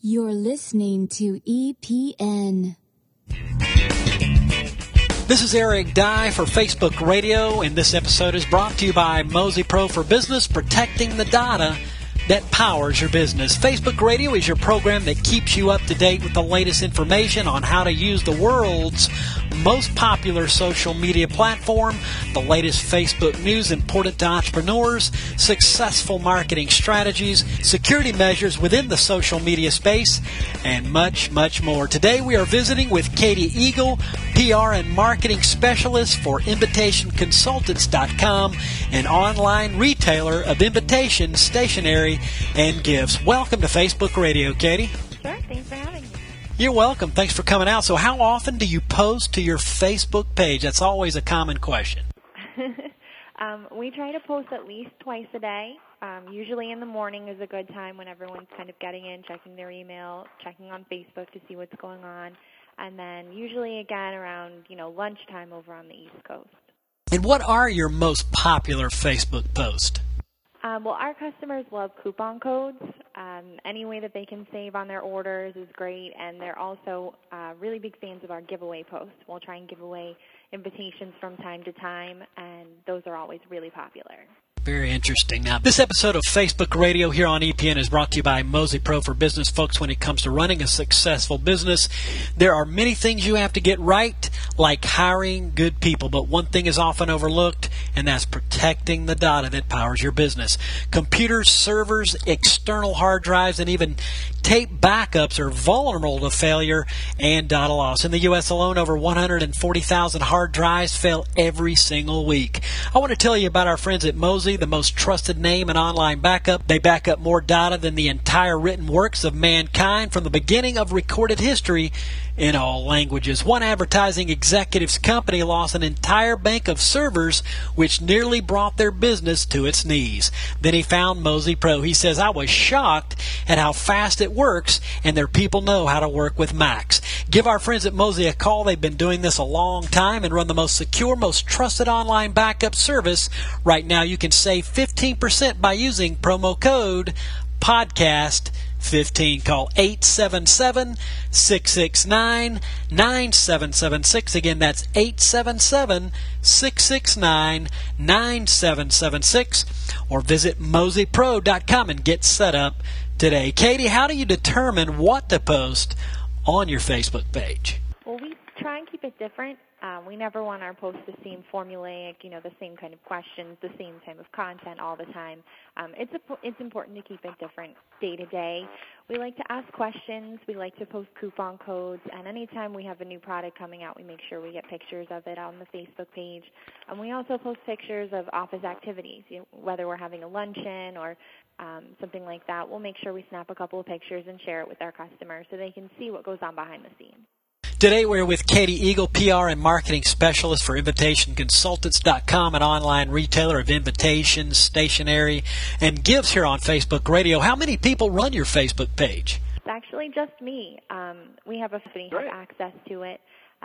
You're listening to EPN. This is Eric Dye for Facebook Radio, and this episode is brought to you by Mozy Pro for Business, protecting the data that powers your business. Facebook Radio is your program that keeps you up to date with the latest information on how to use the world's most popular social media platform, the latest Facebook news important to entrepreneurs, successful marketing strategies, security measures within the social media space, and much, much more. Today we are visiting with Katie Eagle, PR and marketing specialist for InvitationConsultants.com, an online retailer of invitations, stationery, and gifts. Welcome to Facebook Radio, Katie. Sure, thanks for having me. You're welcome. Thanks for coming out. So how often do you post to your Facebook page? That's always a common question. We try to post at least twice a day. Usually in the morning is a good time when everyone's kind of getting in, checking their email, checking on Facebook to see what's going on. And then usually again around, lunchtime over on the East Coast. And what are your most popular Facebook posts? Well, our customers love coupon codes. Any way that they can save on their orders is great, and they're also really big fans of our giveaway posts. We'll try and give away invitations from time to time, and those are always really popular. Very interesting. Now, this episode of Facebook Radio here on EPN is brought to you by Mozy Pro for Business. Folks, when it comes to running a successful business, there are many things you have to get right, like hiring good people. But one thing is often overlooked, and that's protecting the data that powers your business. Computers, servers, external hard drives, and even tape backups are vulnerable to failure and data loss. In the U.S. alone, over 140,000 hard drives fail every single week. I want to tell you about our friends at Mozy, the most trusted name in online backup. They back up more data than the entire written works of mankind from the beginning of recorded history in all languages. One advertising executive's company lost an entire bank of servers, which nearly brought their business to its knees. Then he found Mozy Pro. He says, "I was shocked at how fast it works, and their people know how to work with Macs." Give our friends at Mozy a call. They've been doing this a long time and run the most secure, most trusted online backup service. Right now, you can save 15% by using promo code PODCAST15. Call 877-669-9776. Again, that's 877-669-9776. Or visit mozypro.com and get set up today. Katie, how do you determine what to post on your Facebook page? Well, we try and keep it different. We never want our posts to seem formulaic, the same kind of questions, the same type of content all the time. It's important to keep it different day to day. We like to ask questions. We like to post coupon codes. And anytime we have a new product coming out, we make sure we get pictures of it on the Facebook page. And we also post pictures of office activities, whether we're having a luncheon or something like that. We'll make sure we snap a couple of pictures and share it with our customers so they can see what goes on behind the scenes. Today we're with Katie Eagle, PR and marketing specialist for InvitationConsultants.com, an online retailer of invitations, stationery, and gifts here on Facebook Radio. How many people run your Facebook page? It's actually just me. We have a company who have access to it,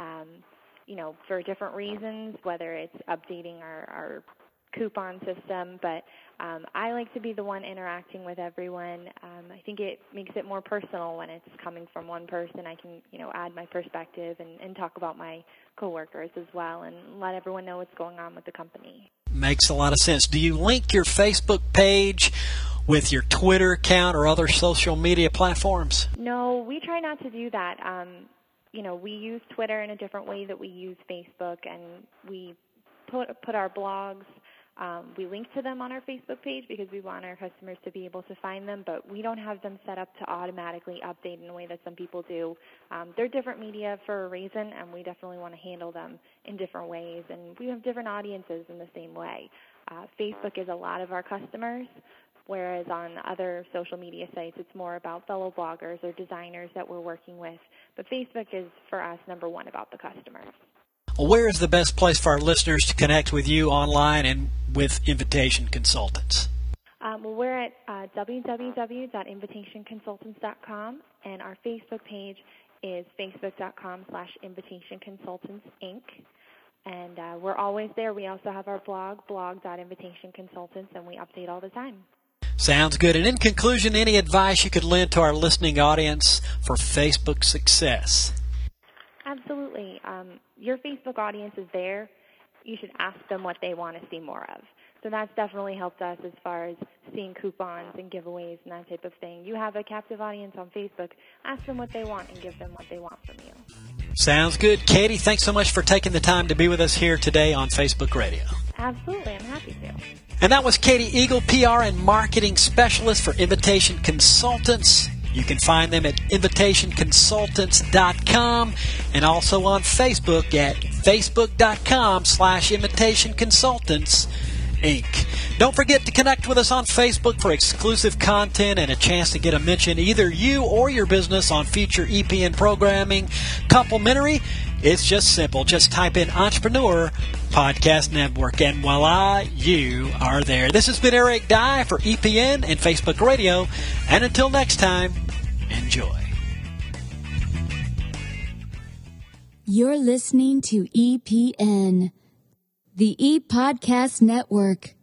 for different reasons, whether it's updating our coupon system, but I like to be the one interacting with everyone. I think it makes it more personal when it's coming from one person. I can, add my perspective and talk about my coworkers as well and let everyone know what's going on with the company. Makes a lot of sense. Do you link your Facebook page with your Twitter account or other social media platforms? No, we try not to do that. We use Twitter in a different way that we use Facebook, and we put our blogs. We link to them on our Facebook page because we want our customers to be able to find them, but we don't have them set up to automatically update in a way that some people do. They're different media for a reason, and we definitely want to handle them in different ways, and we have different audiences in the same way. Facebook is a lot of our customers, whereas on other social media sites, it's more about fellow bloggers or designers that we're working with. But Facebook is, for us, number one about the customers. Where is the best place for our listeners to connect with you online and with Invitation Consultants? We're at www.invitationconsultants.com, and our Facebook page is facebook.com/invitationconsultantsinc. And we're always there. We also have our blog, blog.invitationconsultants, and we update all the time. Sounds good. And in conclusion, any advice you could lend to our listening audience for Facebook success? Absolutely. Your Facebook audience is there. You should ask them what they want to see more of. So that's definitely helped us as far as seeing coupons and giveaways and that type of thing. You have a captive audience on Facebook. Ask them what they want and give them what they want from you. Sounds good. Katie, thanks so much for taking the time to be with us here today on Facebook Radio. Absolutely. I'm happy to. And that was Katie Eagle, PR and Marketing Specialist for Invitation Consultants. You can find them at invitationconsultants.com and also on Facebook at facebook.com/invitationconsultants Inc. Don't forget to connect with us on Facebook for exclusive content and a chance to get a mention, either you or your business, on future EPN programming. Complimentary. It's just simple. Just type in Entrepreneur Podcast Network, and voila, you are there. This has been Eric Dye for EPN and Facebook Radio, and until next time, enjoy. You're listening to EPN, the ePodcast Network.